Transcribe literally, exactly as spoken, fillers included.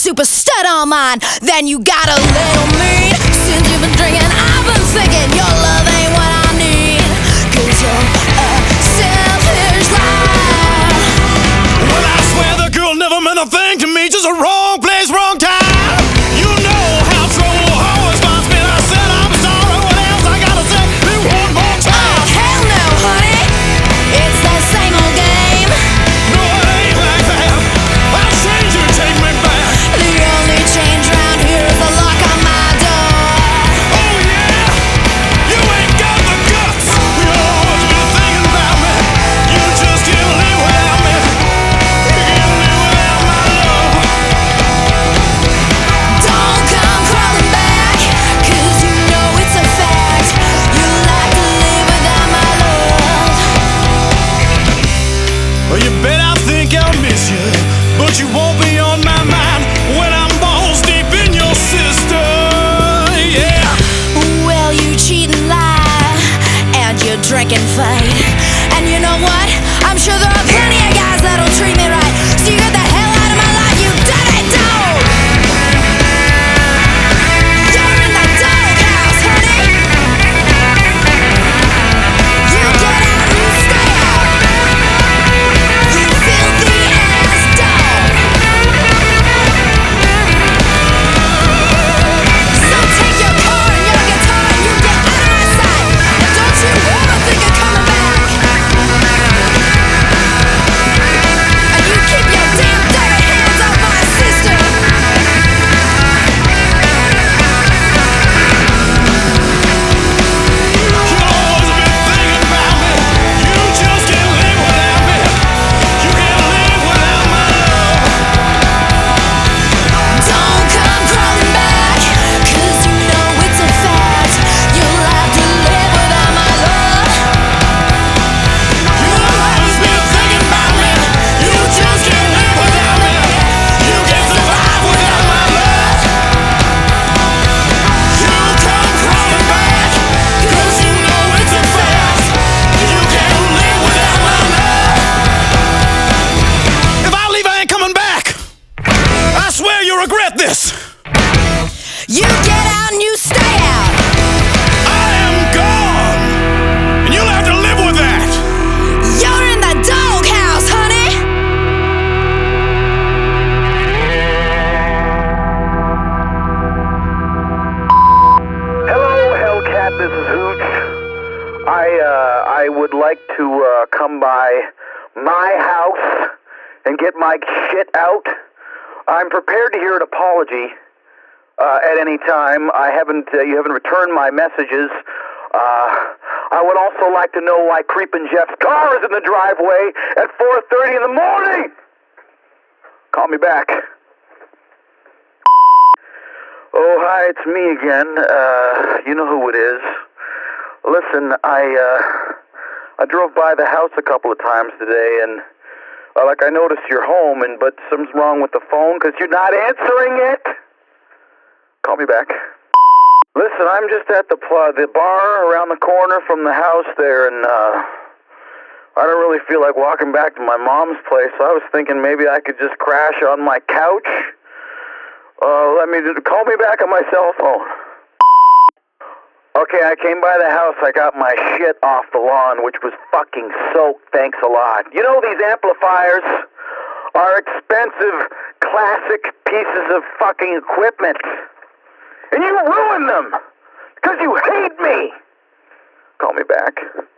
super stud on mine. Then you got a little mean. Since you've been drinking, I've been thinking your love ain't what I need. Cause you're a selfish liar. Well, I swear the girl never meant a thing to me. Just a wrong place, wrong time. You know how trouble always finds me. I said I'm sorry. What else I gotta say? Me one more time. Oh, hell no, honey. It's the same old game. No, it ain't like that. I'll change you, take me back. The only change round here is the lock on my door. Oh yeah, you ain't got the guts. You always been thinking about me. You just can't live without me. You can't live without my love. Don't come crawling back, cause you know it's a fact. You like to live without my love. Well, you bet I think I'll miss you, but you won't be on my mind when I'm balls deep in your sister. Yeah. Well, you cheat and lie, and you drink and fight. And you know what? I'm sure there are plenty of guys that'll treat me right. So you got the hell out of my life, you dirty dog! You're in the doghouse, honey! You get out, you stay out! You filthy ass dog! So take your car and your guitar and you get out of my sight! And don't you ever think of coming back! And you keep your damn dirty hands off my sister! You always been thinking about me. You just can't live without me. You can't live without my love. Don't come crawling back, cause you know it's a fact. You'll have to live without my love. You always been thinking about me. You just can't live without me. You can't survive without my love. You come crawling back, cause you know it's a fact. You can't live without my love. If I leave, I ain't coming back. I swear you'll regret this. You get out and you stay out. I am gone, and you'll have to live with that. You're in the doghouse, honey. Hello, Hellcat. This is Hooch. I uh, I would like to uh, come by my house and get my shit out. I'm prepared to hear an apology uh, at any time. I haven't. Uh, you haven't returned my messages. Uh, I would also like to know why Creepin' Jeff's car is in the driveway at four thirty in the morning. Call me back. Oh, hi, it's me again. Uh, you know who it is. Listen, I, uh, I drove by the house a couple of times today, and, uh, like, I noticed you're home, and, but something's wrong with the phone, because you're not answering it. Call me back. Listen, I'm just at the, pl- the bar around the corner from the house there, and, uh, I don't really feel like walking back to my mom's place, so I was thinking maybe I could just crash on my couch. Uh, let me, call me back on my cell phone. Okay, I came by the house, I got my shit off the lawn, which was fucking soaked, thanks a lot. You know, these amplifiers are expensive, classic pieces of fucking equipment. And you ruin them, because you hate me. Call me back.